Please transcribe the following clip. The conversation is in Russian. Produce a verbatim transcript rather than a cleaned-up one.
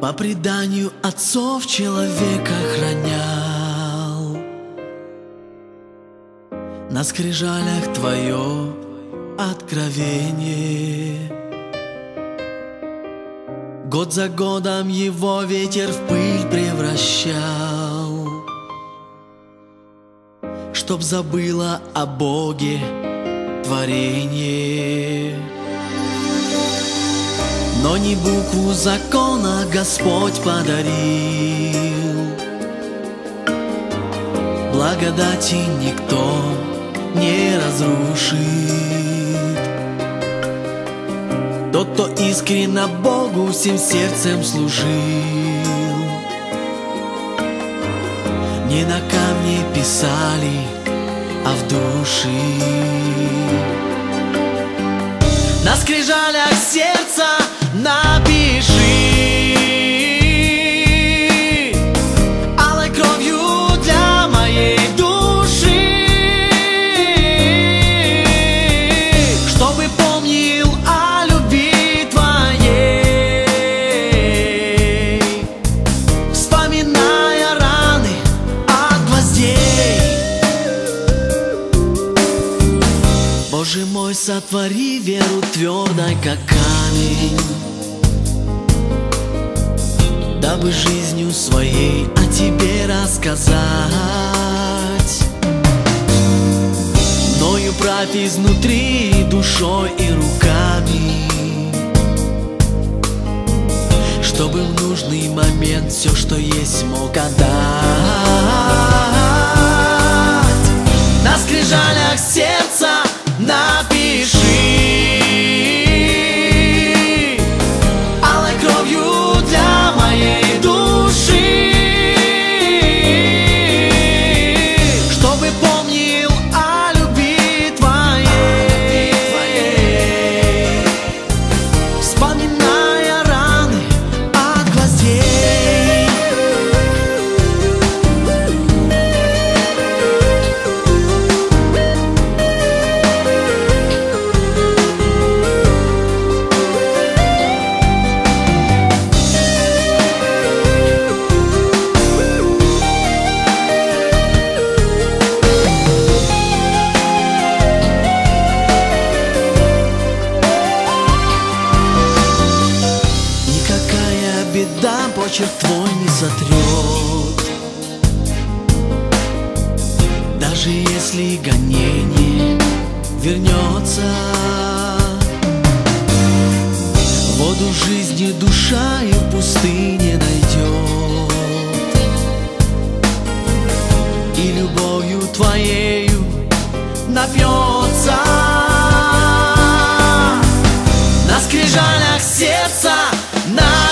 По преданию отцов человека хранял. На скрижалях твое откровение. Год за годом его ветер в пыль превращал, чтоб забыла о Боге творение. Но не букву закона Господь подарил, благодати никто не разрушит. Тот, кто искренно Богу всем сердцем служил, не на камне писали, а в душе. На скрижалях сердца напиши алой кровью для моей души, чтобы помнил о любви твоей, вспоминая раны от гвоздей. Боже мой, сотвори веру твердой, как камень, дабы жизнью своей о тебе рассказать. Мною правь изнутри душой и руками, чтобы в нужный момент все, что есть, мог отдать. На скрижалях сердца напиши алой кровью для моей души, чтобы помнил о любви твоей, вспоминая раны от гвоздей. Беда почерк твой не сотрет, даже если гонение вернется. Воду жизни душа и в пустыне найдет, и любовью твоею напьется. На скрижалях сердца на